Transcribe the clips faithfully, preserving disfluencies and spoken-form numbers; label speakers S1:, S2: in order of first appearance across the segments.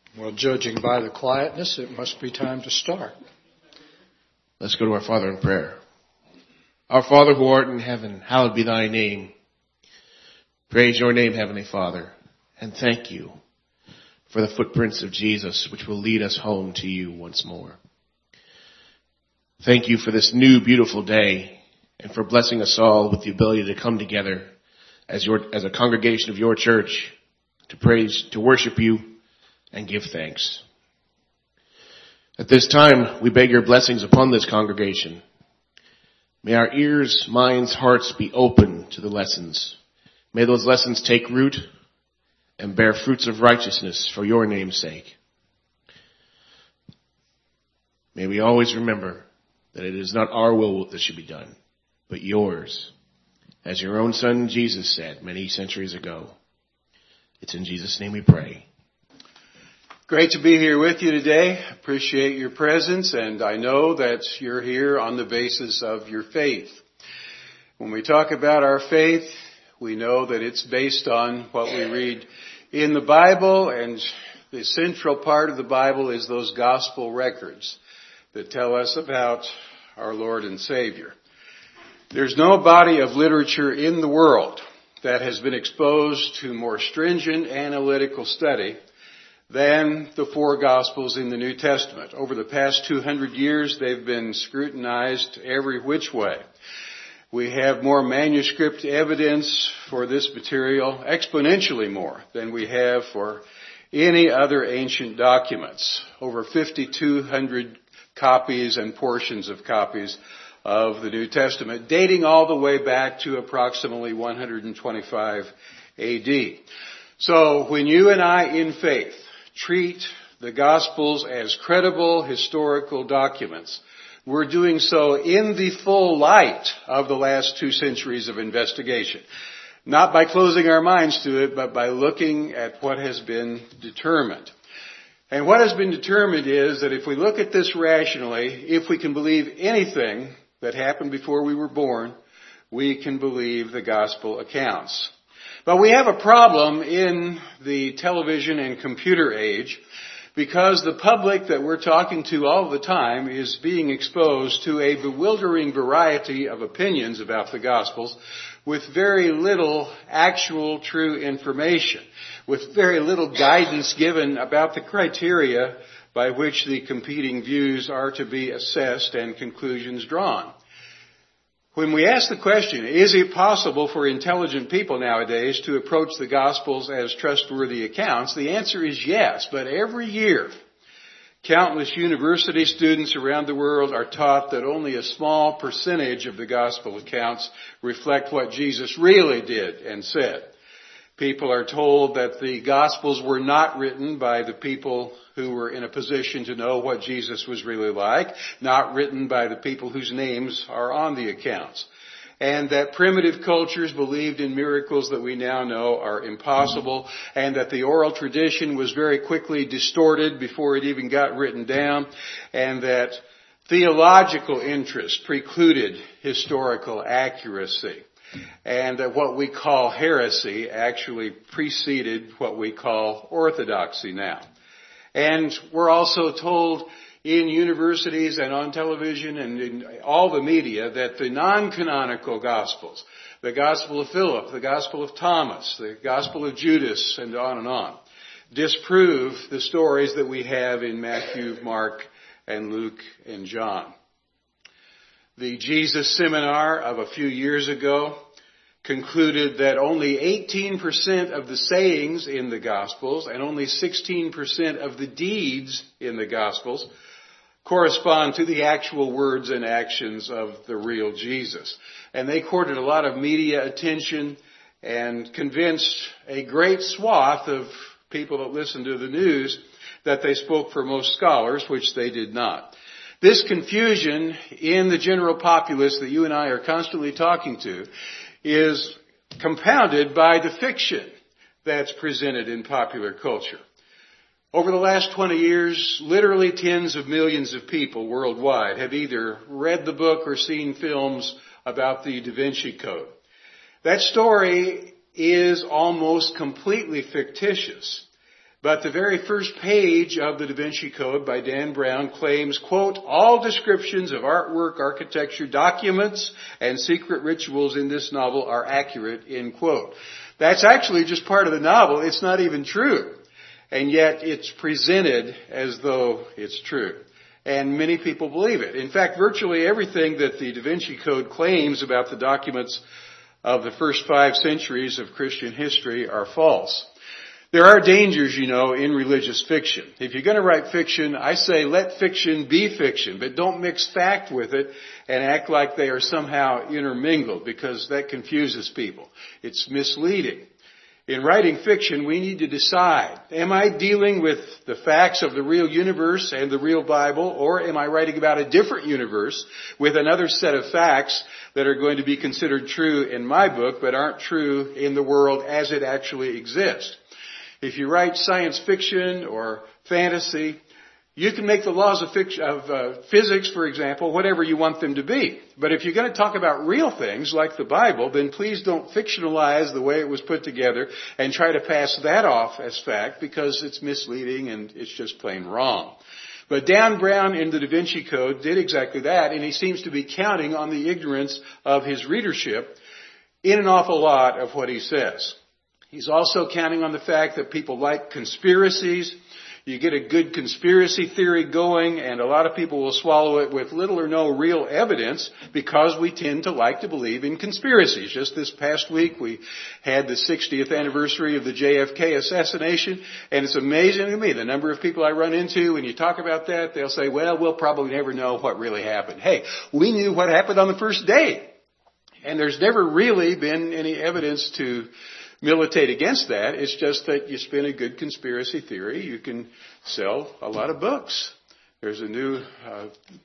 S1: Well, judging by the quietness, it must be time to start.
S2: Let's go to our Father in prayer. Our Father who art in heaven, hallowed be thy name. Praise your name, Heavenly Father, and thank you for the footprints of Jesus, which will lead us home to you once more. Thank you for this new, beautiful day, and for blessing us all with the ability to come together as your, as a congregation of your church to praise, to worship you, and give thanks. At this time, we beg your blessings upon this congregation. May our ears, minds, hearts be open to the lessons. May those lessons take root and bear fruits of righteousness for your name's sake. May we always remember that it is not our will that should be done, but yours. As your own Son Jesus said many centuries ago. It's in Jesus' name we pray.
S3: Great to be here with you today. Appreciate your presence, and I know that you're here on the basis of your faith. When we talk about our faith, we know that it's based on what we read in the Bible, and the central part of the Bible is those gospel records that tell us about our Lord and Savior. There's no body of literature in the world that has been exposed to more stringent analytical study than the four Gospels in the New Testament. Over the past two hundred years, they've been scrutinized every which way. We have more manuscript evidence for this material, exponentially more than we have for any other ancient documents. Over fifty-two hundred copies and portions of copies of the New Testament, dating all the way back to approximately one hundred twenty-five A D. So when you and I, in faith, treat the Gospels as credible historical documents, we're doing so in the full light of the last two centuries of investigation. Not by closing our minds to it, but by looking at what has been determined. And what has been determined is that if we look at this rationally, if we can believe anything that happened before we were born, we can believe the Gospel accounts. But we have a problem in the television and computer age because the public that we're talking to all the time is being exposed to a bewildering variety of opinions about the Gospels with very little actual true information, with very little guidance given about the criteria by which the competing views are to be assessed and conclusions drawn. When we ask the question, is it possible for intelligent people nowadays to approach the Gospels as trustworthy accounts? The answer is yes, but every year, countless university students around the world are taught that only a small percentage of the Gospel accounts reflect what Jesus really did and said. People are told that the Gospels were not written by the people who were in a position to know what Jesus was really like, not written by the people whose names are on the accounts. And that primitive cultures believed in miracles that we now know are impossible, and that the oral tradition was very quickly distorted before it even got written down, and that theological interest precluded historical accuracy. And that what we call heresy actually preceded what we call orthodoxy now. And we're also told in universities and on television and in all the media that the non-canonical Gospels, the Gospel of Philip, the Gospel of Thomas, the Gospel of Judas, and on and on, disprove the stories that we have in Matthew, Mark, and Luke, and John. The Jesus Seminar of a few years ago concluded that only eighteen percent of the sayings in the Gospels and only sixteen percent of the deeds in the Gospels correspond to the actual words and actions of the real Jesus. And they courted a lot of media attention and convinced a great swath of people that listen to the news that they spoke for most scholars, which they did not. This confusion in the general populace that you and I are constantly talking to is compounded by the fiction that's presented in popular culture. Over the last twenty years, literally tens of millions of people worldwide have either read the book or seen films about the Da Vinci Code. That story is almost completely fictitious. But the very first page of the Da Vinci Code by Dan Brown claims, quote, all descriptions of artwork, architecture, documents, and secret rituals in this novel are accurate, end quote. That's actually just part of the novel. It's not even true. And yet it's presented as though it's true. And many people believe it. In fact, virtually everything that the Da Vinci Code claims about the documents of the first five centuries of Christian history are false. There are dangers, you know, in religious fiction. If you're going to write fiction, I say let fiction be fiction, but don't mix fact with it and act like they are somehow intermingled, because that confuses people. It's misleading. In writing fiction, we need to decide, am I dealing with the facts of the real universe and the real Bible, or am I writing about a different universe with another set of facts that are going to be considered true in my book, but aren't true in the world as it actually exists? If you write science fiction or fantasy, you can make the laws of, fiction, of uh, physics, for example, whatever you want them to be. But if you're going to talk about real things like the Bible, then please don't fictionalize the way it was put together and try to pass that off as fact, because it's misleading and it's just plain wrong. But Dan Brown in the Da Vinci Code did exactly that, and he seems to be counting on the ignorance of his readership in an awful lot of what he says. He's also counting on the fact that people like conspiracies. You get a good conspiracy theory going, and a lot of people will swallow it with little or no real evidence, because we tend to like to believe in conspiracies. Just this past week, we had the sixtieth anniversary of the J F K assassination, and it's amazing to me the number of people I run into, when you talk about that, they'll say, well, we'll probably never know what really happened. Hey, we knew what happened on the first day, and there's never really been any evidence to militate against that. It's just that you spin a good conspiracy theory, you can sell a lot of books. There's a new uh,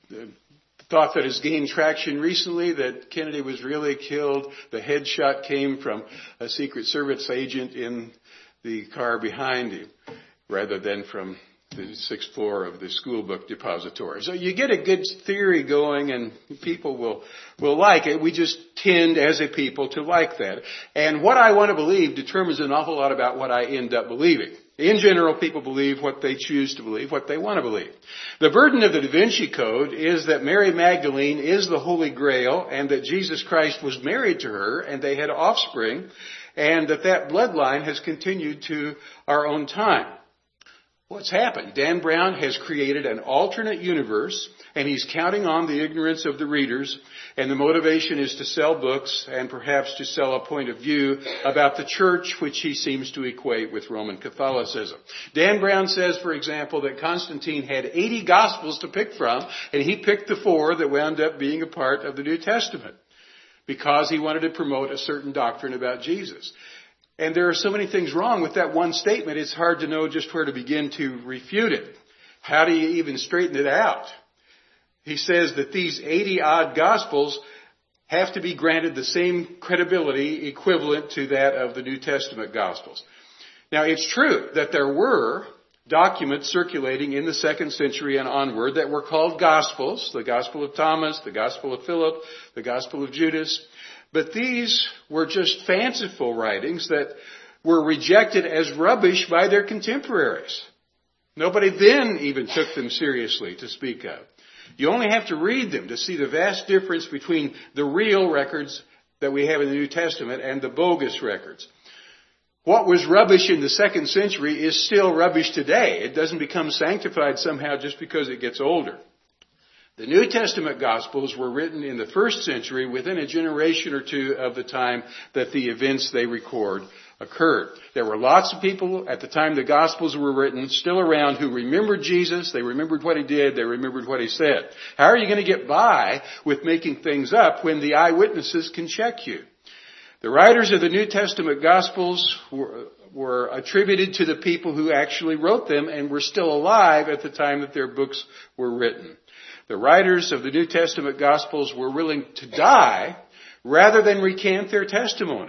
S3: thought that has gained traction recently that Kennedy was really killed. The headshot came from a Secret Service agent in the car behind him, rather than from the sixth floor of the school book depository. So you get a good theory going, and people will will like it. We just tend as a people to like that. And what I want to believe determines an awful lot about what I end up believing. In general, people believe what they choose to believe, what they want to believe. The burden of the Da Vinci Code is that Mary Magdalene is the Holy Grail, and that Jesus Christ was married to her, and they had offspring, and that that bloodline has continued to our own time. What's happened? Dan Brown has created an alternate universe, and he's counting on the ignorance of the readers, and the motivation is to sell books and perhaps to sell a point of view about the church, which he seems to equate with Roman Catholicism. Dan Brown says, for example, that Constantine had eighty Gospels to pick from, and he picked the four that wound up being a part of the New Testament, because he wanted to promote a certain doctrine about Jesus. And there are so many things wrong with that one statement, it's hard to know just where to begin to refute it. How do you even straighten it out? He says that these eighty-odd Gospels have to be granted the same credibility equivalent to that of the New Testament Gospels. Now, it's true that there were documents circulating in the second century and onward that were called Gospels, the Gospel of Thomas, the Gospel of Philip, the Gospel of Judas. But these were just fanciful writings that were rejected as rubbish by their contemporaries. Nobody then even took them seriously to speak of. You only have to read them to see the vast difference between the real records that we have in the New Testament and the bogus records. What was rubbish in the second century is still rubbish today. It doesn't become sanctified somehow just because it gets older. The New Testament Gospels were written in the first century, within a generation or two of the time that the events they record occurred. There were lots of people at the time the Gospels were written still around who remembered Jesus, they remembered what he did, they remembered what he said. How are you going to get by with making things up when the eyewitnesses can check you? The writers of the New Testament Gospels were, were attributed to the people who actually wrote them and were still alive at the time that their books were written. The writers of the New Testament Gospels were willing to die rather than recant their testimony.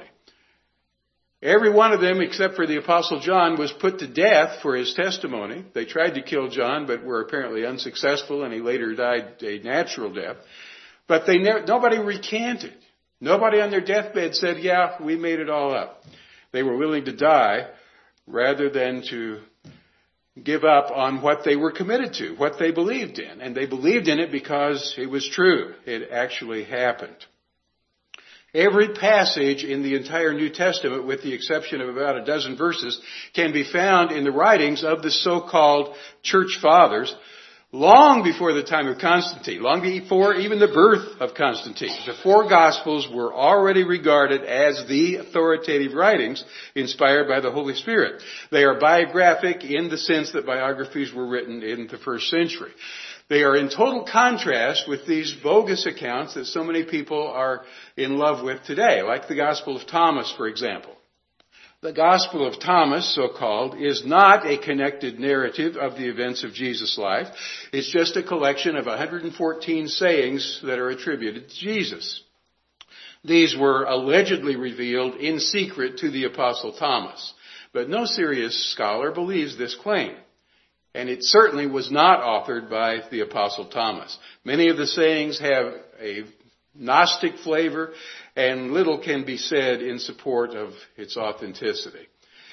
S3: Every one of them, except for the Apostle John, was put to death for his testimony. They tried to kill John, but were apparently unsuccessful, and he later died a natural death. But they never, nobody recanted. Nobody on their deathbed said, yeah, we made it all up. They were willing to die rather than to give up on what they were committed to, what they believed in. And they believed in it because it was true. It actually happened. Every passage in the entire New Testament, with the exception of about a dozen verses, can be found in the writings of the so-called church fathers long before the time of Constantine, long before even the birth of Constantine. The four Gospels were already regarded as the authoritative writings inspired by the Holy Spirit. They are biographic in the sense that biographies were written in the first century. They are in total contrast with these bogus accounts that so many people are in love with today, like the Gospel of Thomas, for example. The Gospel of Thomas, so-called, is not a connected narrative of the events of Jesus' life. It's just a collection of one hundred fourteen sayings that are attributed to Jesus. These were allegedly revealed in secret to the Apostle Thomas, but no serious scholar believes this claim. And it certainly was not authored by the Apostle Thomas. Many of the sayings have a Gnostic flavor, and little can be said in support of its authenticity.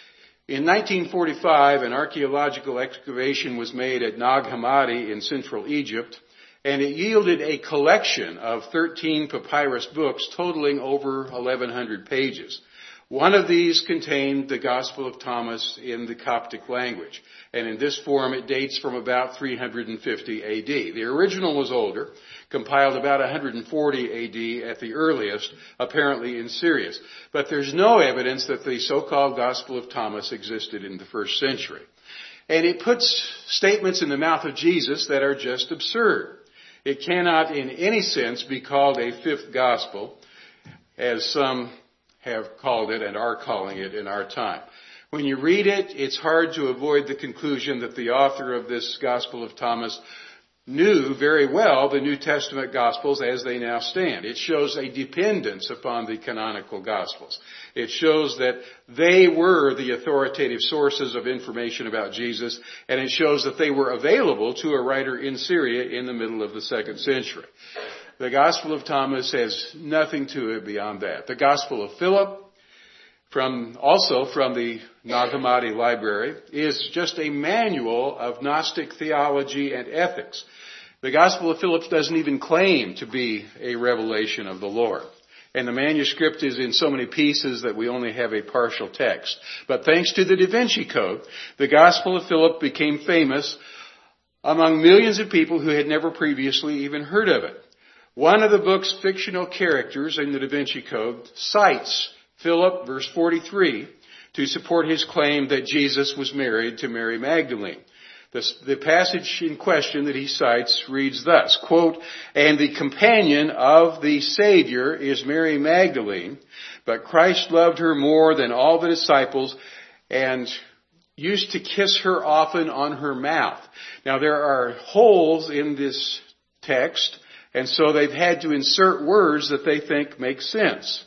S3: In nineteen forty-five, an archaeological excavation was made at Nag Hammadi in central Egypt, and it yielded a collection of thirteen papyrus books totaling over eleven hundred pages. One of these contained the Gospel of Thomas in the Coptic language, and in this form it dates from about three hundred fifty A D. The original was older, compiled about one hundred forty A D at the earliest, apparently in Syria. But there's no evidence that the so-called Gospel of Thomas existed in the first century. And it puts statements in the mouth of Jesus that are just absurd. It cannot in any sense be called a fifth gospel, as some have called it and are calling it in our time. When you read it, it's hard to avoid the conclusion that the author of this Gospel of Thomas knew very well the New Testament Gospels as they now stand. It shows a dependence upon the canonical Gospels. It shows that they were the authoritative sources of information about Jesus, and it shows that they were available to a writer in Syria in the middle of the second century. The Gospel of Thomas has nothing to it beyond that. The Gospel of Philip, from also from the Nag Hammadi library, is just a manual of Gnostic theology and ethics. The Gospel of Philip doesn't even claim to be a revelation of the Lord. And the manuscript is in so many pieces that we only have a partial text. But thanks to the Da Vinci Code, the Gospel of Philip became famous among millions of people who had never previously even heard of it. One of the book's fictional characters in the Da Vinci Code cites Philip, verse forty-three, to support his claim that Jesus was married to Mary Magdalene. The, the passage in question that he cites reads thus, quote, "And the companion of the Savior is Mary Magdalene, but Christ loved her more than all the disciples and used to kiss her often on her mouth." Now there are holes in this text, and so they've had to insert words that they think make sense.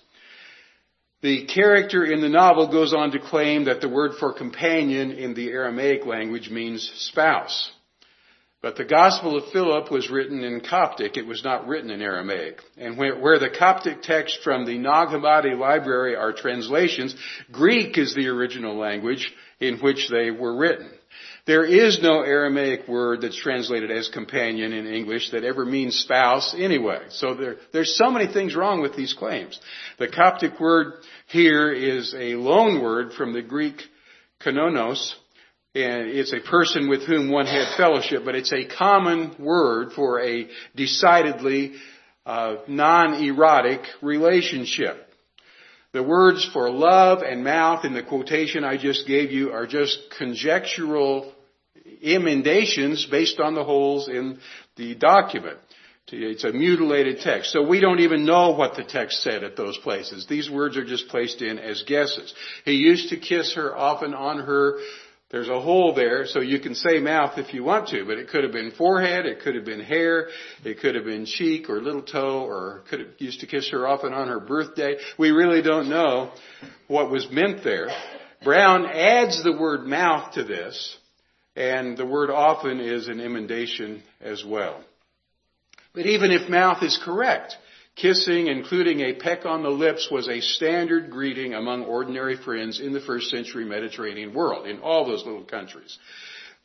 S3: The character in the novel goes on to claim that the word for companion in the Aramaic language means spouse. But the Gospel of Philip was written in Coptic. It was not written in Aramaic. And where the Coptic text from the Nag Hammadi library are translations, Greek is the original language in which they were written. There is no Aramaic word that's translated as companion in English that ever means spouse anyway. So there, there's so many things wrong with these claims. The Coptic word here is a loan word from the Greek koinonos, and it's a person with whom one had fellowship, but it's a common word for a decidedly uh, non-erotic relationship. The words for love and mouth in the quotation I just gave you are just conjectural emendations based on the holes in the document. It's a mutilated text. So we don't even know what the text said at those places. These words are just placed in as guesses. He used to kiss her often on her. There's a hole there, so you can say mouth if you want to, but it could have been forehead, it could have been hair, it could have been cheek or little toe, or could have used to kiss her often on her birthday. We really don't know what was meant there. Brown adds the word mouth to this, and the word often is an emendation as well. But even if mouth is correct, kissing, including a peck on the lips, was a standard greeting among ordinary friends in the first century Mediterranean world, in all those little countries.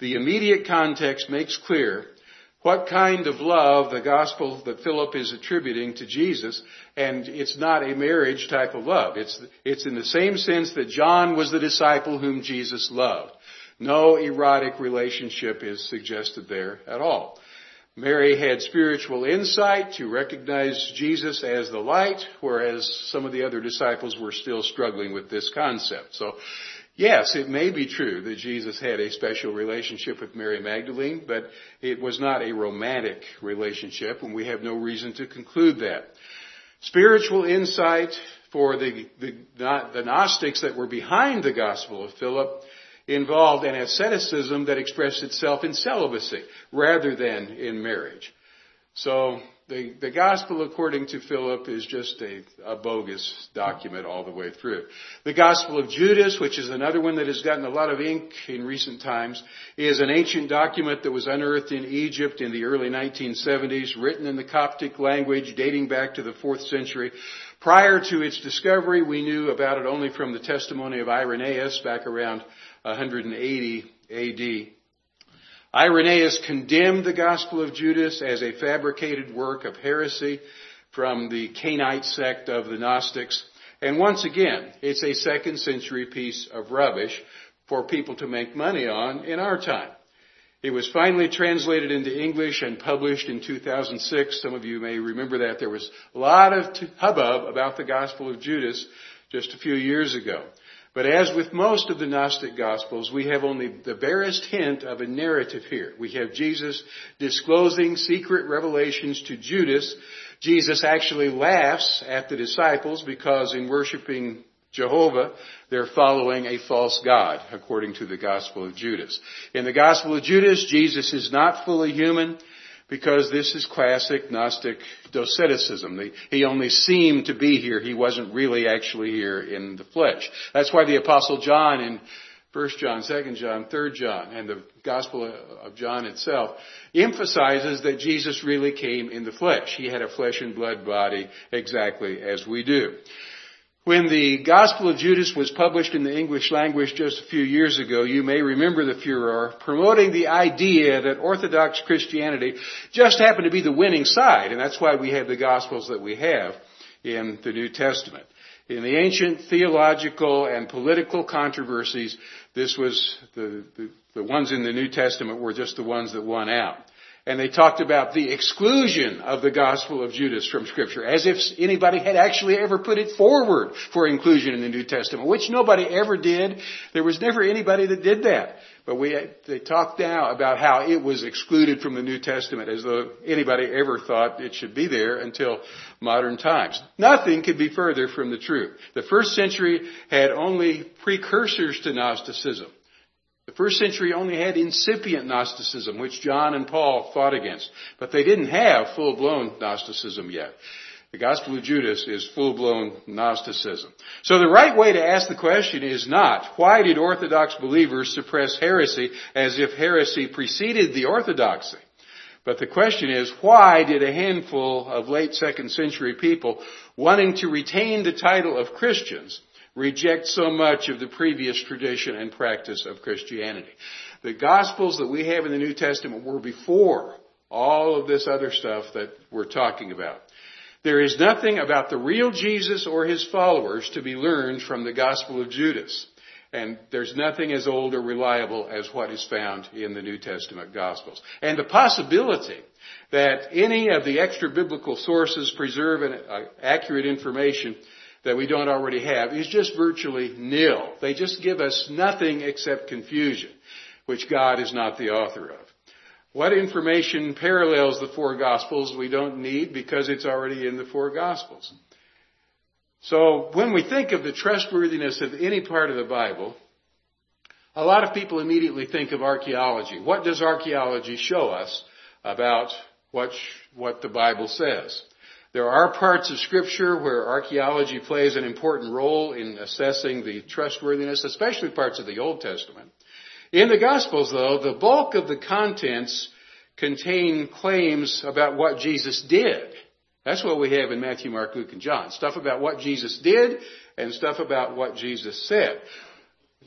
S3: the immediate context makes clear what kind of love the gospel that Philip is attributing to Jesus, and it's not a marriage type of love. It's, it's in the same sense that John was the disciple whom Jesus loved. No erotic relationship is suggested there at all. Mary had spiritual insight to recognize Jesus as the light, whereas some of the other disciples were still struggling with this concept. So, yes, it may be true that Jesus had a special relationship with Mary Magdalene, but it was not a romantic relationship, and we have no reason to conclude that. Spiritual insight for the, the, the Gnostics that were behind the Gospel of Philip involved an asceticism that expressed itself in celibacy rather than in marriage. So the, the Gospel according to Philip is just a, a bogus document all the way through. The Gospel of Judas, which is another one that has gotten a lot of ink in recent times, is an ancient document that was unearthed in Egypt in the early nineteen seventies, written in the Coptic language dating back to the fourth century. Prior to its discovery, we knew about it only from the testimony of Irenaeus back around one hundred eighty A D. Irenaeus condemned the Gospel of Judas as a fabricated work of heresy from the Cainite sect of the Gnostics. And once again, it's a second century piece of rubbish for people to make money on in our time. It was finally translated into English and published in two thousand six. Some of you may remember that. There was a lot of hubbub about the Gospel of Judas just a few years ago. But as with most of the Gnostic Gospels, we have only the barest hint of a narrative here. We have Jesus disclosing secret revelations to Judas. Jesus actually laughs at the disciples because in worshiping Jehovah, they're following a false god, according to the Gospel of Judas. In the Gospel of Judas, Jesus is not fully human, because this is classic Gnostic doceticism. He only seemed to be here. He wasn't really actually here in the flesh. That's why the Apostle John in First John, Second John, Third John, and the Gospel of John itself emphasizes that Jesus really came in the flesh. He had a flesh and blood body exactly as we do. When the Gospel of Judas was published in the English language just a few years ago, you may remember the furor promoting the idea that Orthodox Christianity just happened to be the winning side, and that's why we have the Gospels that we have in the New Testament. In the ancient theological and political controversies, this was the, the, the ones in the New Testament were just the ones that won out. And they talked about the exclusion of the Gospel of Judas from Scripture, as if anybody had actually ever put it forward for inclusion in the New Testament, which nobody ever did. There was never anybody that did that. But we, they talked now about how it was excluded from the New Testament, as though anybody ever thought it should be there until modern times. Nothing could be further from the truth. The first century had only precursors to Gnosticism. The first century only had incipient Gnosticism, which John and Paul fought against. But they didn't have full-blown Gnosticism yet. The Gospel of Judas is full-blown Gnosticism. So the right way to ask the question is not, why did Orthodox believers suppress heresy as if heresy preceded the orthodoxy? But the question is, why did a handful of late second century people wanting to retain the title of Christians reject so much of the previous tradition and practice of Christianity? The Gospels that we have in the New Testament were before all of this other stuff that we're talking about. There is nothing about the real Jesus or his followers to be learned from the Gospel of Judas. And there's nothing as old or reliable as what is found in the New Testament Gospels. And the possibility that any of the extra-biblical sources preserve an, uh, accurate information that we don't already have is just virtually nil. They just give us nothing except confusion, which God is not the author of. What information parallels the four Gospels we don't need because it's already in the four Gospels. So when we think of the trustworthiness of any part of the Bible, a lot of people immediately think of archaeology. What does archaeology show us about what, what the Bible says? There are parts of Scripture where archaeology plays an important role in assessing the trustworthiness, especially parts of the Old Testament. In the Gospels, though, the bulk of the contents contain claims about what Jesus did. That's what we have in Matthew, Mark, Luke, and John. Stuff about what Jesus did and stuff about what Jesus said.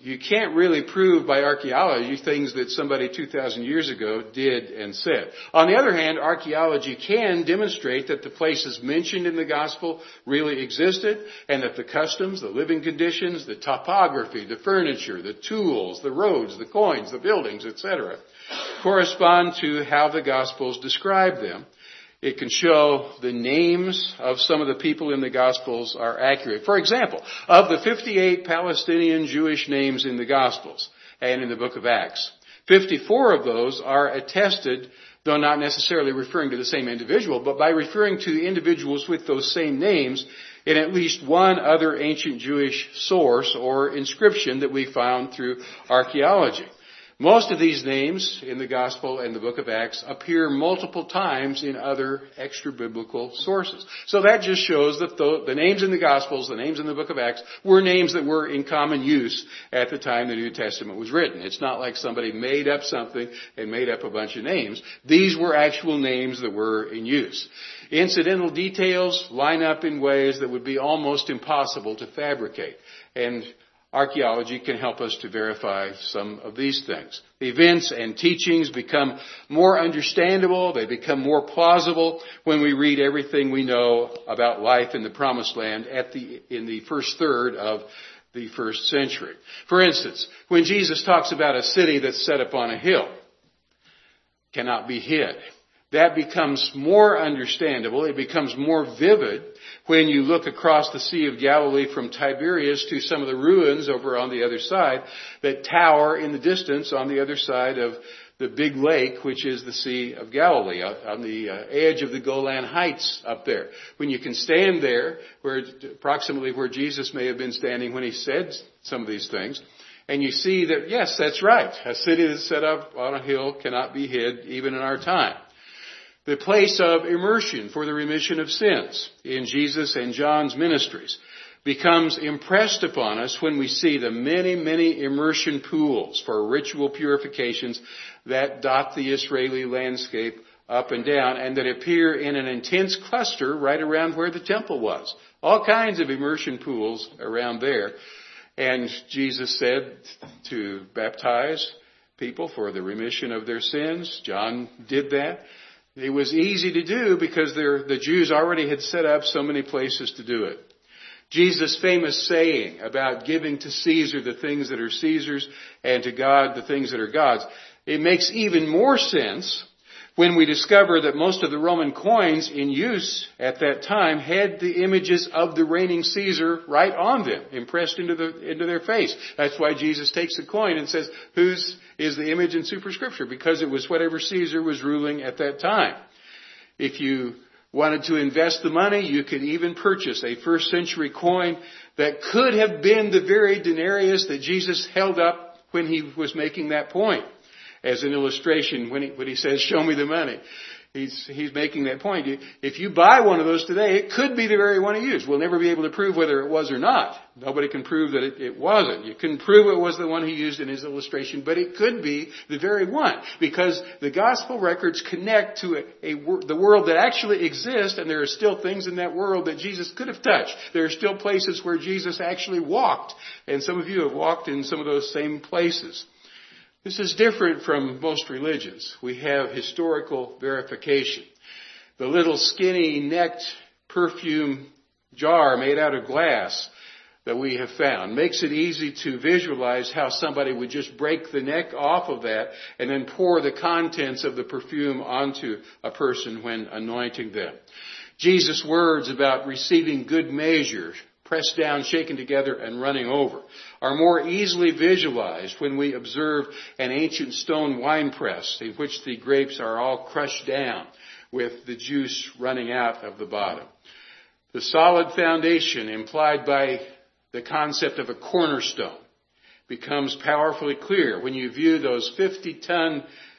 S3: you can't really prove by archaeology things that somebody two thousand years ago did and said. On the other hand, archaeology can demonstrate that the places mentioned in the gospel really existed, and that the customs, the living conditions, the topography, the furniture, the tools, the roads, the coins, the buildings, et cetera, correspond to how the gospels describe them. It can show the names of some of the people in the Gospels are accurate. For example, of the fifty-eight Palestinian Jewish names in the Gospels and in the book of Acts, fifty-four of those are attested, though not necessarily referring to the same individual, but by referring to individuals with those same names in at least one other ancient Jewish source or inscription that we found through archaeology. Most of these names in the Gospel and the book of Acts appear multiple times in other extra-biblical sources. So that just shows that the, the names in the Gospels, the names in the book of Acts, were names that were in common use at the time the New Testament was written. It's not like somebody made up something and made up a bunch of names. These were actual names that were in use. Incidental details line up in ways that would be almost impossible to fabricate. And archaeology can help us to verify some of these things. The events and teachings become more understandable. They become more plausible when we read everything we know about life in the Promised Land at the, in the first third of the first century. For instance, when Jesus talks about a city that's set upon a hill, cannot be hid, that becomes more understandable. It becomes more vivid when you look across the Sea of Galilee from Tiberias to some of the ruins over on the other side that tower in the distance on the other side of the big lake, which is the Sea of Galilee, on the edge of the Golan Heights up there. When you can stand there, where approximately where Jesus may have been standing when he said some of these things, and you see that, yes, that's right. A city that's set up on a hill cannot be hid even in our time. The place of immersion for the remission of sins in Jesus and John's ministries becomes impressed upon us when we see the many, many immersion pools for ritual purifications that dot the Israeli landscape up and down and that appear in an intense cluster right around where the temple was. All kinds of immersion pools around there. And Jesus said to baptize people for the remission of their sins. John did that. It was easy to do because the Jews already had set up so many places to do it. Jesus' famous saying about giving to Caesar the things that are Caesar's and to God the things that are God's, it makes even more sense when we discover that most of the Roman coins in use at that time had the images of the reigning Caesar right on them, impressed into the into their face. That's why Jesus takes the coin and says, whose is the image in superscripture? Because it was whatever Caesar was ruling at that time. If you wanted to invest the money, you could even purchase a first century coin that could have been the very denarius that Jesus held up when he was making that point. As an illustration, when he, when he says, show me the money, he's, he's making that point. If you buy one of those today, it could be the very one he used. We'll never be able to prove whether it was or not. Nobody can prove that it, it wasn't. You couldn't prove it was the one he used in his illustration, but it could be the very one. Because the gospel records connect to a, a, the world that actually exists, and there are still things in that world that Jesus could have touched. There are still places where Jesus actually walked, and some of you have walked in some of those same places. This is different from most religions. We have historical verification. The little skinny necked perfume jar made out of glass that we have found makes it easy to visualize how somebody would just break the neck off of that and then pour the contents of the perfume onto a person when anointing them. Jesus' words about receiving good measure, pressed down, shaken together, and running over, are more easily visualized when we observe an ancient stone wine press in which the grapes are all crushed down with the juice running out of the bottom. The solid foundation implied by the concept of a cornerstone becomes powerfully clear when you view those fifty-ton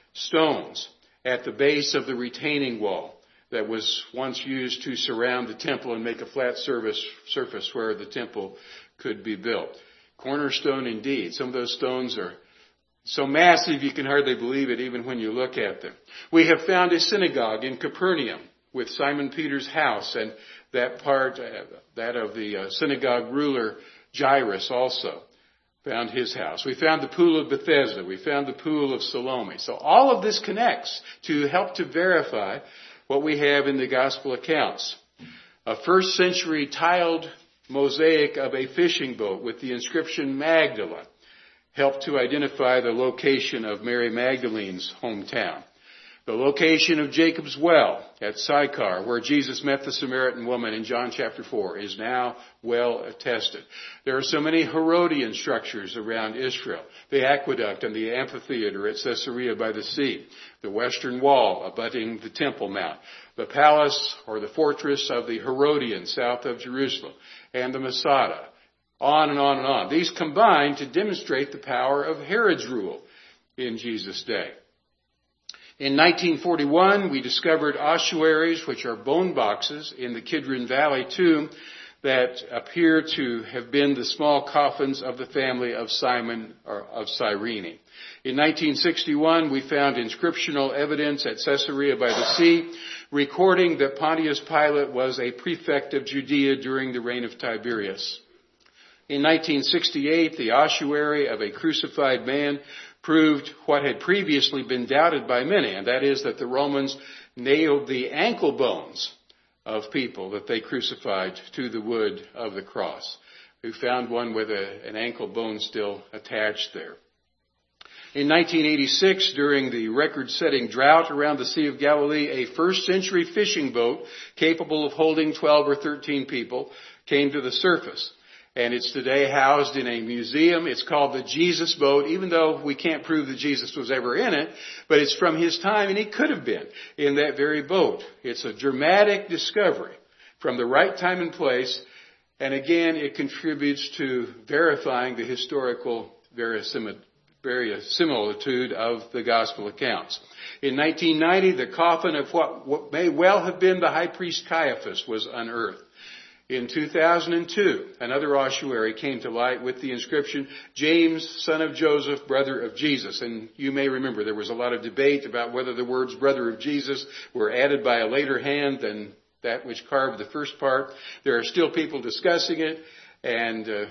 S3: stones at the base of the retaining wall that was once used to surround the temple and make a flat surface, surface where the temple could be built. Cornerstone indeed. Some of those stones are so massive you can hardly believe it even when you look at them. We have found a synagogue in Capernaum with Simon Peter's house and that part, uh, that of the uh, synagogue ruler Jairus also. found his house. We found the pool of Bethesda. We found the pool of Salome. So all of this connects to help to verify what we have in the gospel accounts. A first century tiled mosaic of a fishing boat with the inscription Magdala helped to identify the location of Mary Magdalene's hometown. The location of Jacob's well at Sychar, where Jesus met the Samaritan woman in John chapter four, is now well attested. There are so many Herodian structures around Israel. The aqueduct and the amphitheater at Caesarea by the sea. The western wall abutting the Temple Mount. The palace or the fortress of the Herodians south of Jerusalem. And the Masada. On and on and on. These combine to demonstrate the power of Herod's rule in Jesus' day. In nineteen forty-one, we discovered ossuaries, which are bone boxes in the Kidron Valley tomb that appear to have been the small coffins of the family of Simon or of Cyrene. In nineteen sixty-one, we found inscriptional evidence at Caesarea by the sea, recording that Pontius Pilate was a prefect of Judea during the reign of Tiberius. In nineteen sixty-eight, the ossuary of a crucified man proved what had previously been doubted by many, and that is that the Romans nailed the ankle bones of people that they crucified to the wood of the cross. We found one with a, an ankle bone still attached there. In nineteen eighty-six, during the record-setting drought around the Sea of Galilee, a first-century fishing boat capable of holding twelve or thirteen people came to the surface. And it's today housed in a museum. It's called the Jesus Boat, even though we can't prove that Jesus was ever in it. But it's from his time, and he could have been in that very boat. It's a dramatic discovery from the right time and place. And again, it contributes to verifying the historical verisimilitude of the gospel accounts. In nineteen ninety, the coffin of what, what may well have been the high priest Caiaphas was unearthed. In two thousand two, another ossuary came to light with the inscription, James, son of Joseph, brother of Jesus. And you may remember there was a lot of debate about whether the words brother of Jesus were added by a later hand than that which carved the first part. There are still people discussing it, and uh,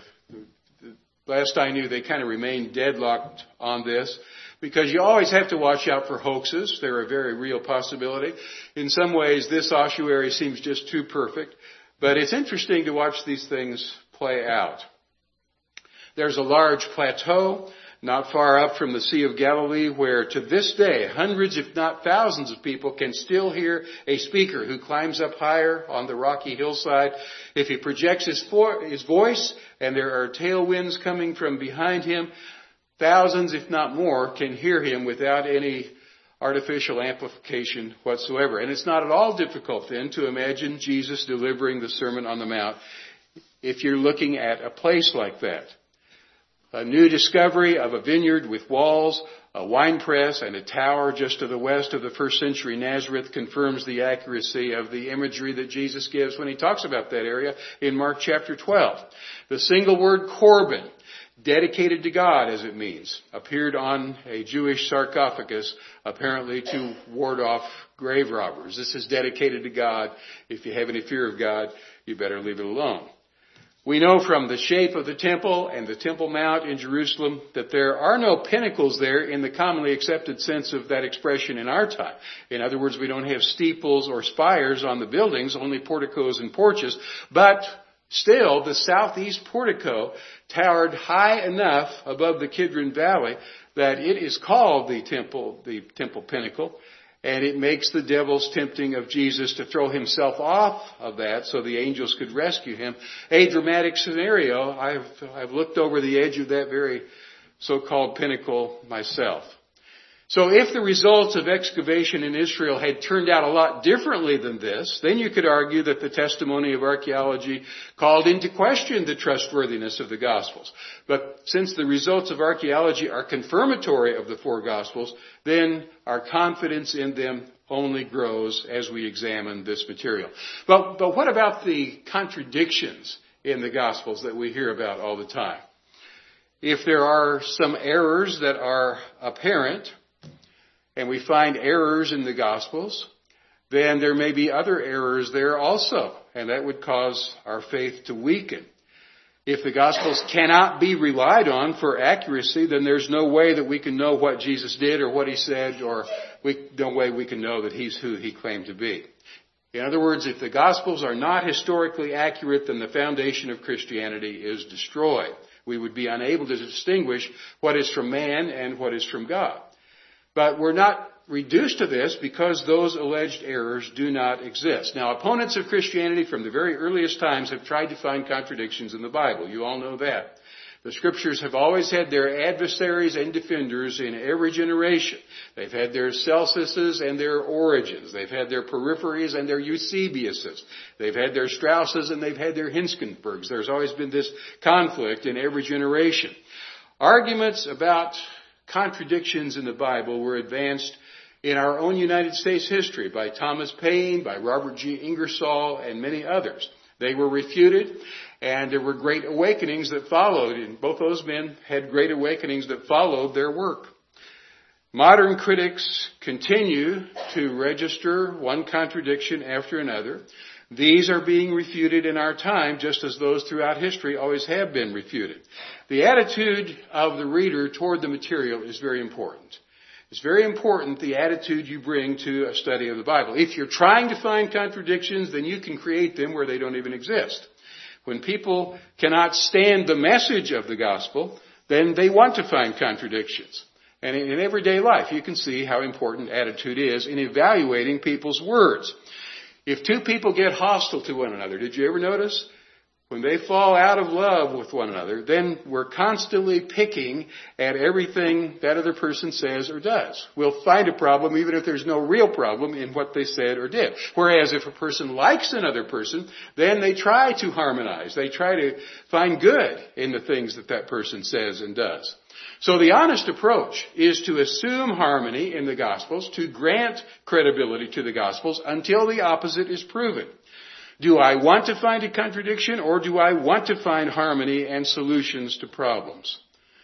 S3: last I knew they kind of remained deadlocked on this. Because you always have to watch out for hoaxes. They're a very real possibility. In some ways, this ossuary seems just too perfect. But it's interesting to watch these things play out. There's a large plateau not far up from the Sea of Galilee where to this day hundreds if not thousands of people can still hear a speaker who climbs up higher on the rocky hillside. If he projects his, vo- his voice and there are tailwinds coming from behind him, thousands if not more can hear him without any artificial amplification whatsoever. And it's not at all difficult then to imagine Jesus delivering the Sermon on the Mount if you're looking at a place like that. A new discovery of a vineyard with walls, a wine press, and a tower just to the west of the first century Nazareth confirms the accuracy of the imagery that Jesus gives when he talks about that area in Mark chapter twelve. The single word Corban, dedicated to God, as it means, appeared on a Jewish sarcophagus, apparently to ward off grave robbers. This is dedicated to God. If you have any fear of God, you better leave it alone. We know from the shape of the temple and the Temple Mount in Jerusalem that there are no pinnacles there in the commonly accepted sense of that expression in our time. In other words, we don't have steeples or spires on the buildings, only porticos and porches. But still, the southeast portico towered high enough above the Kidron Valley that it is called the temple, the temple pinnacle, and it makes the devil's tempting of Jesus to throw himself off of that so the angels could rescue him a dramatic scenario. I've, I've looked over the edge of that very so-called pinnacle myself. So if the results of excavation in Israel had turned out a lot differently than this, then you could argue that the testimony of archaeology called into question the trustworthiness of the Gospels. But since the results of archaeology are confirmatory of the four Gospels, then our confidence in them only grows as we examine this material. But, but what about the contradictions in the Gospels that we hear about all the time? If there are some errors that are apparent, and we find errors in the Gospels, then there may be other errors there also, and that would cause our faith to weaken. If the Gospels cannot be relied on for accuracy, then there's no way that we can know what Jesus did or what he said, or we, no way we can know that he's who he claimed to be. In other words, if the Gospels are not historically accurate, then the foundation of Christianity is destroyed. We would be unable to distinguish what is from man and what is from God. But we're not reduced to this because those alleged errors do not exist. Now, opponents of Christianity from the very earliest times have tried to find contradictions in the Bible. You all know that. The Scriptures have always had their adversaries and defenders in every generation. They've had their Celsuses and their Origins. They've had their Porphyries and their Eusebiuses. They've had their Strausses and they've had their Hindenburgs. There's always been this conflict in every generation. Arguments about contradictions in the Bible were advanced in our own United States history by Thomas Paine, by Robert G. Ingersoll, and many others. They were refuted, and there were great awakenings that followed, and both those men had great awakenings that followed their work. Modern critics continue to register one contradiction after another. These are being refuted in our time, just as those throughout history always have been refuted. The attitude of the reader toward the material is very important. It's very important the attitude you bring to a study of the Bible. If you're trying to find contradictions, then you can create them where they don't even exist. When people cannot stand the message of the gospel, then they want to find contradictions. And in everyday life, you can see how important attitude is in evaluating people's words. If two people get hostile to one another, did you ever notice? When they fall out of love with one another, then we're constantly picking at everything that other person says or does. We'll find a problem even if there's no real problem in what they said or did. Whereas if a person likes another person, then they try to harmonize. They try to find good in the things that that person says and does. So the honest approach is to assume harmony in the Gospels, to grant credibility to the Gospels until the opposite is proven. Do I want to find a contradiction, or do I want to find harmony and solutions to problems?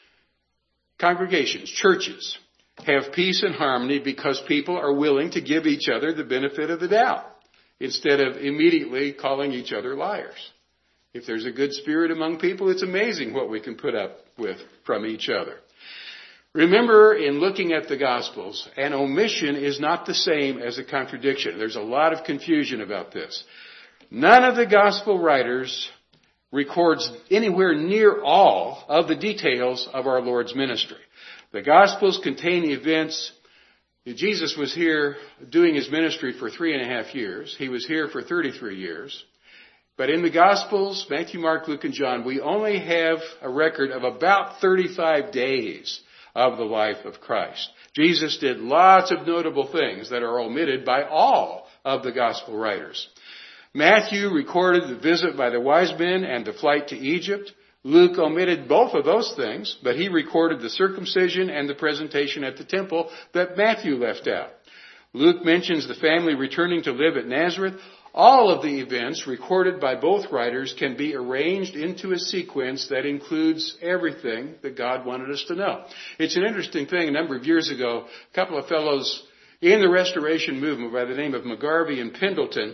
S3: Congregations, churches, have peace and harmony because people are willing to give each other the benefit of the doubt instead of immediately calling each other liars. If there's a good spirit among people, it's amazing what we can put up with from each other. Remember, in looking at the Gospels, an omission is not the same as a contradiction. There's a lot of confusion about this. None of the Gospel writers records anywhere near all of the details of our Lord's ministry. The Gospels contain events. Jesus was here doing his ministry for three and a half years. He was here for thirty-three years. But in the Gospels, Matthew, Mark, Luke, and John, we only have a record of about thirty-five days of the life of Christ. Jesus did lots of notable things that are omitted by all of the Gospel writers. Matthew recorded the visit by the wise men and the flight to Egypt. Luke omitted both of those things, but he recorded the circumcision and the presentation at the temple that Matthew left out. Luke mentions the family returning to live at Nazareth. All of the events recorded by both writers can be arranged into a sequence that includes everything that God wanted us to know. It's an interesting thing. A number of years ago, a couple of fellows in the Restoration movement by the name of McGarvey and Pendleton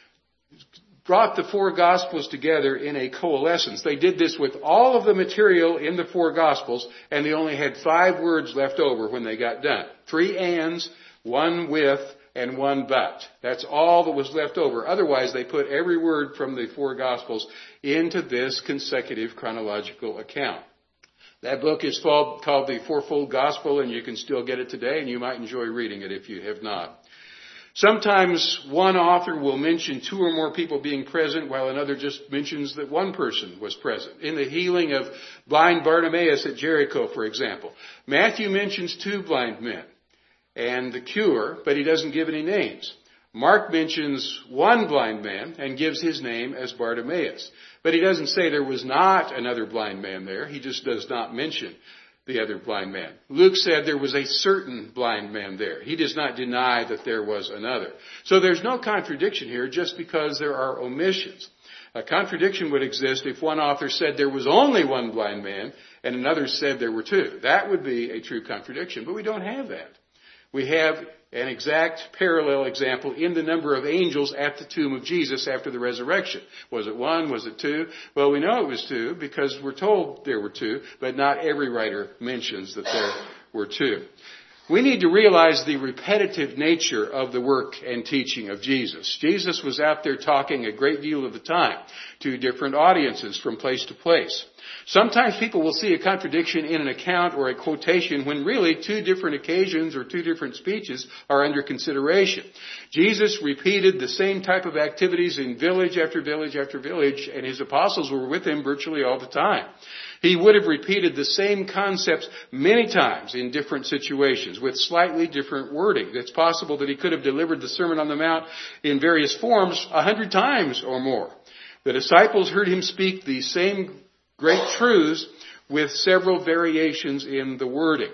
S3: brought the four Gospels together in a coalescence. They did this with all of the material in the four Gospels, and they only had five words left over when they got done. Three ands, one with, and one but. That's all that was left over. Otherwise, they put every word from the four Gospels into this consecutive chronological account. That book is called The Fourfold Gospel, and you can still get it today, and you might enjoy reading it if you have not. Sometimes one author will mention two or more people being present, while another just mentions that one person was present. In the healing of blind Bartimaeus at Jericho, for example, Matthew mentions two blind men and the cure, but he doesn't give any names. Mark mentions one blind man and gives his name as Bartimaeus. But he doesn't say there was not another blind man there. He just does not mention the other blind man. Luke said there was a certain blind man there. He does not deny that there was another. So there's no contradiction here just because there are omissions. A contradiction would exist if one author said there was only one blind man and another said there were two. That would be a true contradiction, but we don't have that. We have an exact parallel example in the number of angels at the tomb of Jesus after the resurrection. Was it one? Was it two? Well, we know it was two because we're told there were two, but not every writer mentions that there were two. We need to realize the repetitive nature of the work and teaching of Jesus. Jesus was out there talking a great deal of the time to different audiences from place to place. Sometimes people will see a contradiction in an account or a quotation when really two different occasions or two different speeches are under consideration. Jesus repeated the same type of activities in village after village after village, and his apostles were with him virtually all the time. He would have repeated the same concepts many times in different situations with slightly different wording. It's possible that he could have delivered the Sermon on the Mount in various forms a hundred times or more. The disciples heard him speak the same great truths with several variations in the wording.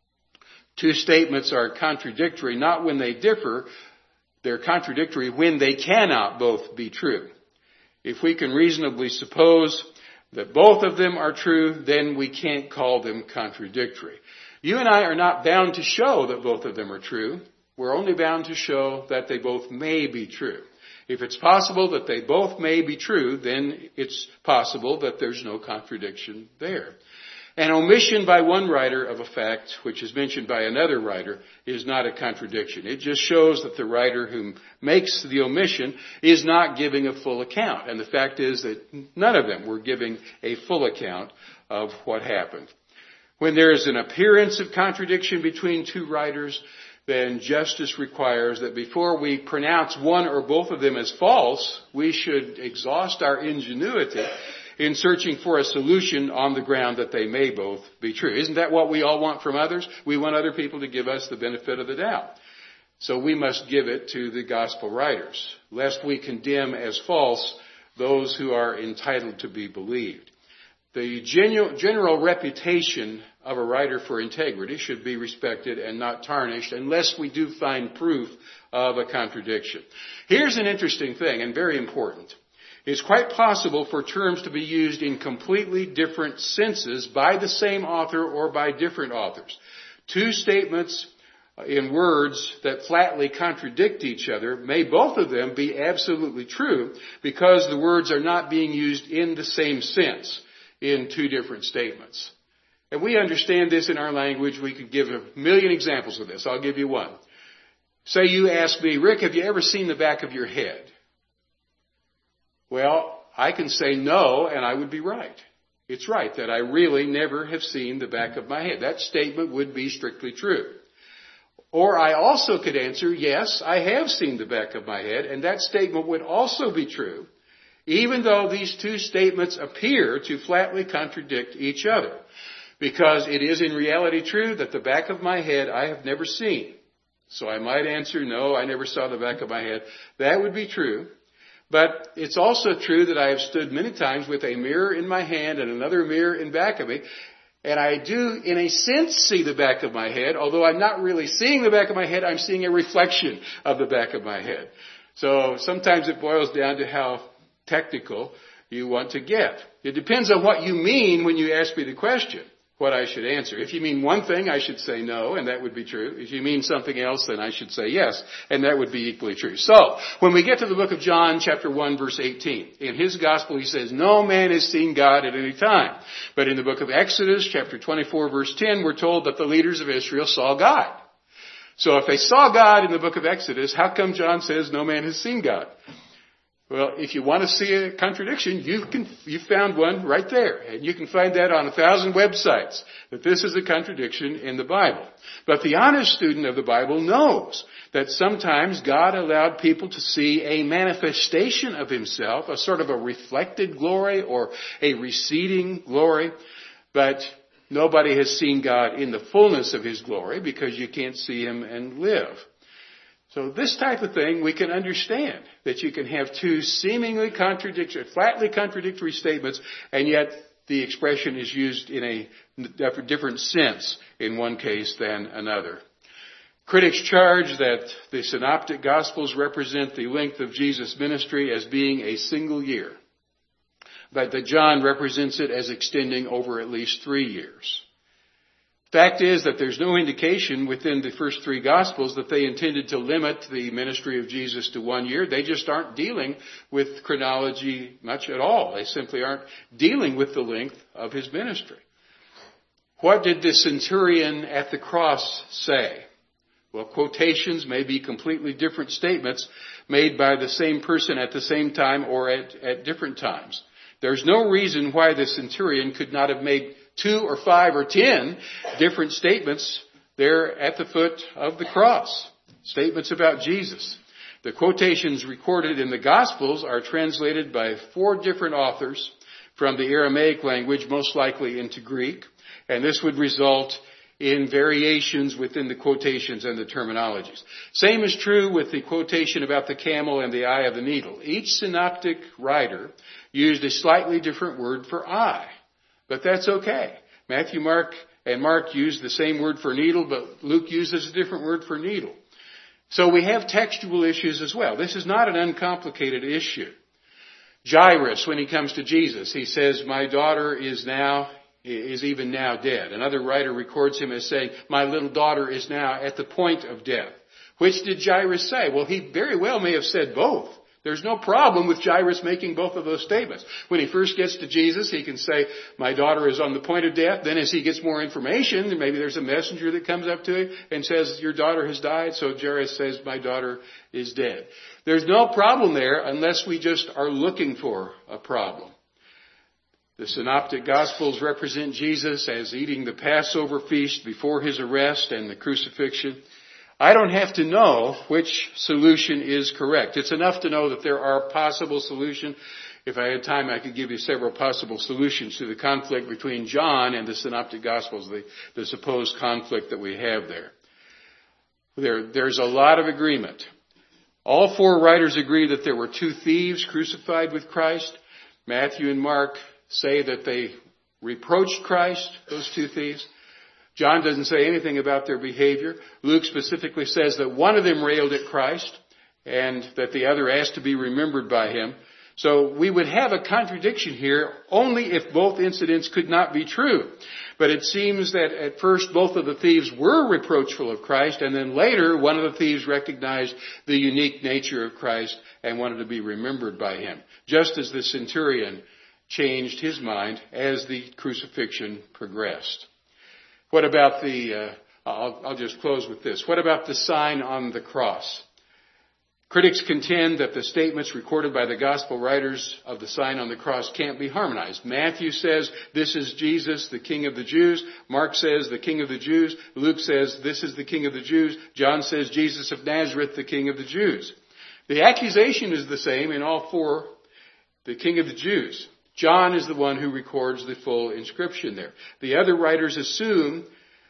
S3: Two statements are contradictory not when they differ, they're contradictory when they cannot both be true. If we can reasonably suppose that both of them are true, then we can't call them contradictory. You and I are not bound to show that both of them are true. We're only bound to show that they both may be true. If it's possible that they both may be true, then it's possible that there's no contradiction there. An omission by one writer of a fact, which is mentioned by another writer, is not a contradiction. It just shows that the writer who makes the omission is not giving a full account. And the fact is that none of them were giving a full account of what happened. When there is an appearance of contradiction between two writers, then justice requires that before we pronounce one or both of them as false, we should exhaust our ingenuity in searching for a solution on the ground that they may both be true. Isn't that what we all want from others? We want other people to give us the benefit of the doubt. So we must give it to the gospel writers, lest we condemn as false those who are entitled to be believed. The genu- general reputation of a writer for integrity should be respected and not tarnished unless we do find proof of a contradiction. Here's an interesting thing and very important. It's quite possible for terms to be used in completely different senses by the same author or by different authors. Two statements in words that flatly contradict each other may both of them be absolutely true because the words are not being used in the same sense in two different statements. And we understand this in our language. We could give a million examples of this. I'll give you one. Say you ask me, Rick, have you ever seen the back of your head? Well, I can say no, and I would be right. It's right that I really never have seen the back of my head. That statement would be strictly true. Or I also could answer, yes, I have seen the back of my head, and that statement would also be true, even though these two statements appear to flatly contradict each other. Because it is in reality true that the back of my head I have never seen. So I might answer, no, I never saw the back of my head. That would be true. But it's also true that I have stood many times with a mirror in my hand and another mirror in back of me. And I do, in a sense, see the back of my head. Although I'm not really seeing the back of my head, I'm seeing a reflection of the back of my head. So sometimes it boils down to how technical you want to get. It depends on what you mean when you ask me the question, what I should answer. If you mean one thing, I should say no, and that would be true. If you mean something else, then I should say yes, and that would be equally true. So, when we get to the book of John, chapter one, verse eighteen, in his gospel he says, no man has seen God at any time. But in the book of Exodus, chapter twenty-four, verse ten, we're told that the leaders of Israel saw God. So if they saw God in the book of Exodus, how come John says no man has seen God? Well, if you want to see a contradiction, you can, you found one right there. And you can find that on a thousand websites, that this is a contradiction in the Bible. But the honest student of the Bible knows that sometimes God allowed people to see a manifestation of himself, a sort of a reflected glory or a receding glory. But nobody has seen God in the fullness of his glory because you can't see him and live. So this type of thing we can understand, that you can have two seemingly contradictory, flatly contradictory statements, and yet the expression is used in a different sense in one case than another. Critics charge that the synoptic gospels represent the length of Jesus' ministry as being a single year, but that John represents it as extending over at least three years. Fact is that there's no indication within the first three Gospels that they intended to limit the ministry of Jesus to one year. They just aren't dealing with chronology much at all. They simply aren't dealing with the length of his ministry. What did the centurion at the cross say? Well, quotations may be completely different statements made by the same person at the same time or at, at different times. There's no reason why the centurion could not have made two or five or ten different statements there at the foot of the cross. Statements about Jesus. The quotations recorded in the Gospels are translated by four different authors from the Aramaic language, most likely into Greek, and this would result in variations within the quotations and the terminologies. Same is true with the quotation about the camel and the eye of the needle. Each synoptic writer used a slightly different word for eye. But that's okay. Matthew, Mark, and Mark used the same word for needle, but Luke uses a different word for needle. So we have textual issues as well. This is not an uncomplicated issue. Jairus, when he comes to Jesus, he says, my daughter is now, is even now dead. Another writer records him as saying, my little daughter is now at the point of death. Which did Jairus say? Well, he very well may have said both. There's no problem with Jairus making both of those statements. When he first gets to Jesus, he can say, my daughter is on the point of death. Then as he gets more information, maybe there's a messenger that comes up to him and says, your daughter has died. So Jairus says, my daughter is dead. There's no problem there unless we just are looking for a problem. The Synoptic Gospels represent Jesus as eating the Passover feast before his arrest and the crucifixion. I don't have to know which solution is correct. It's enough to know that there are possible solutions. If I had time, I could give you several possible solutions to the conflict between John and the Synoptic Gospels, the, the supposed conflict that we have there. there. There's a lot of agreement. All four writers agree that there were two thieves crucified with Christ. Matthew and Mark say that they reproached Christ, those two thieves. John doesn't say anything about their behavior. Luke specifically says that one of them railed at Christ and that the other asked to be remembered by him. So we would have a contradiction here only if both incidents could not be true. But it seems that at first both of the thieves were reproachful of Christ, and then later one of the thieves recognized the unique nature of Christ and wanted to be remembered by him, just as the centurion changed his mind as the crucifixion progressed. What about the, uh, I'll, I'll just close with this. What about the sign on the cross? Critics contend that the statements recorded by the gospel writers of the sign on the cross can't be harmonized. Matthew says, this is Jesus, the King of the Jews. Mark says, the King of the Jews. Luke says, this is the King of the Jews. John says, Jesus of Nazareth, the King of the Jews. The accusation is the same in all four, the King of the Jews. John is the one who records the full inscription there. The other writers assume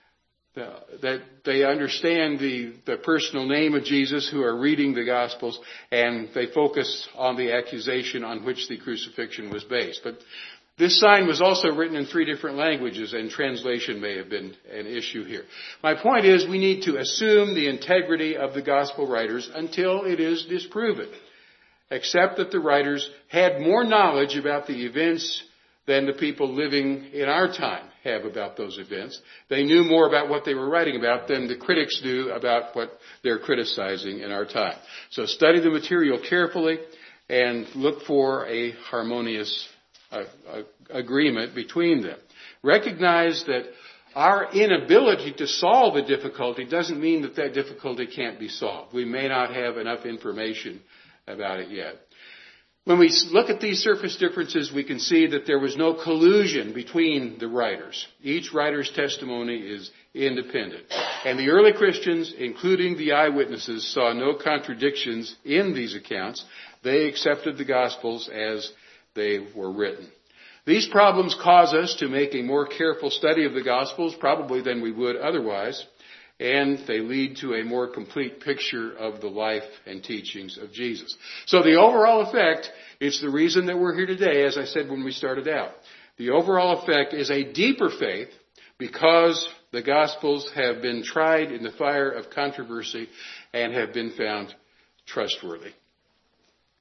S3: that they understand the, the personal name of Jesus who are reading the Gospels, and they focus on the accusation on which the crucifixion was based. But this sign was also written in three different languages, and translation may have been an issue here. My point is we need to assume the integrity of the Gospel writers until it is disproven. Except that the writers had more knowledge about the events than the people living in our time have about those events. They knew more about what they were writing about than the critics do about what they're criticizing in our time. So study the material carefully and look for a harmonious uh, uh, agreement between them. Recognize that our inability to solve a difficulty doesn't mean that that difficulty can't be solved. We may not have enough information about it yet. When we look at these surface differences, we can see that there was no collusion between the writers. Each writer's testimony is independent. And the early Christians, including the eyewitnesses, saw no contradictions in these accounts. They accepted the Gospels as they were written. These problems cause us to make a more careful study of the Gospels, probably than we would otherwise. And they lead to a more complete picture of the life and teachings of Jesus. So the overall effect, it's the reason that we're here today, as I said when we started out. The overall effect is a deeper faith because the Gospels have been tried in the fire of controversy and have been found trustworthy.